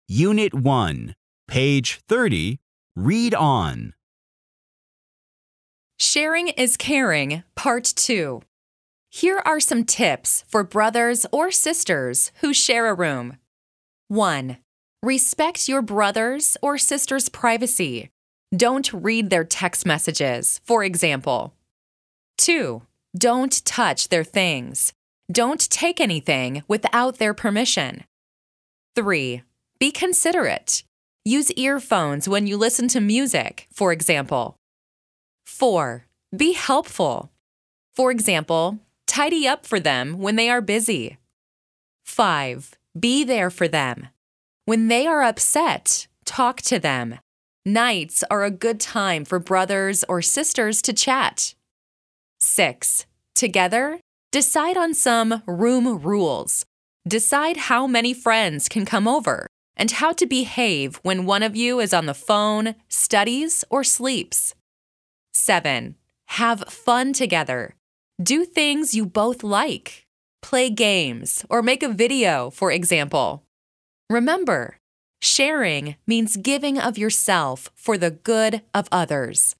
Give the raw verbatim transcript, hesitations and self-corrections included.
Unit one, page thirty, read on. Sharing is Caring, Part two. Here are some tips for brothers or sisters who share a room. one. Respect your brother's or sister's privacy. Don't read their text messages, for example. two. Don't touch their things. Don't take anything without their permission. three. Be considerate. Use earphones when you listen to music, for example. four. Be helpful. For example, tidy up for them when they are busy. five. Be there for them. When they are upset, talk to them. Nights are a good time for brothers or sisters to chat. six. Together, decide on some room rules. Decide how many friends can come over and how to behave when one of you is on the phone, studies, or sleeps. seven. Have fun together. Do things you both like. Play games or make a video, for example. Remember, sharing means giving of yourself for the good of others.